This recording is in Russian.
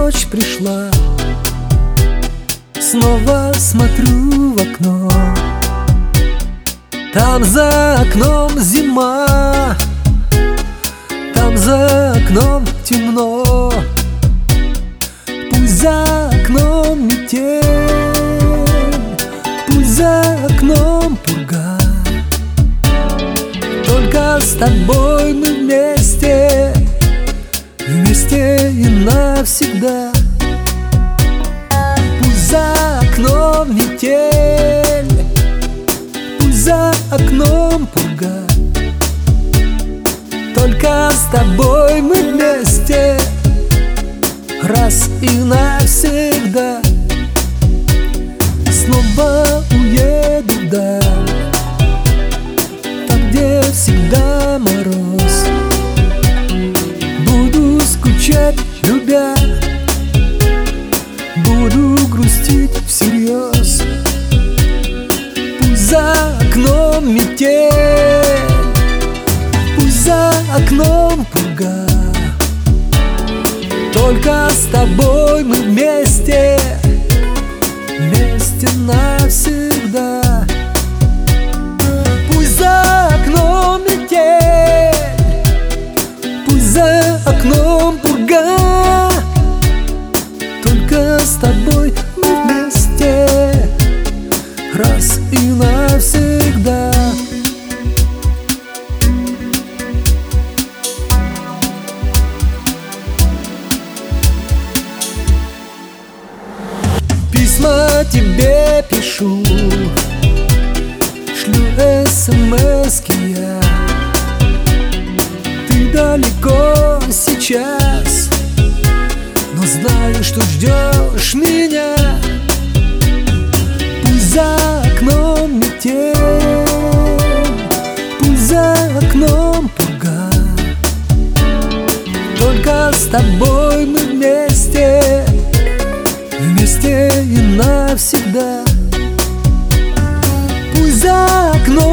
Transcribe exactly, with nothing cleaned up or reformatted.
ночь пришла, снова смотрю в окно. Там за окном зима, там за окном темно. Пусть за окном метель, пусть за окном пурга, только с тобой мы вместе, вместе и навсегда. Пусть за окном метель, пусть за окном пурга, только с тобой мы вместе, раз и навсегда. Снова уеду вдаль, там, где всегда мороз. Буду скучать, любя, буду грустить всерьез. Пусть за окном метель, пусть за окном пурга, только с тобой мы вместе, вместе навсегда. Пусть за окном метель, пусть за окном пурга, только с тобой мы вместе, раз и навсегда. Письма тебе пишу, шлю смски я. Ты далеко сейчас, но знаю, что ждешь меня. Пусть за окном метель, пусть за окном пурга, только с тобой мы вместе, вместе и навсегда. Пусть за окном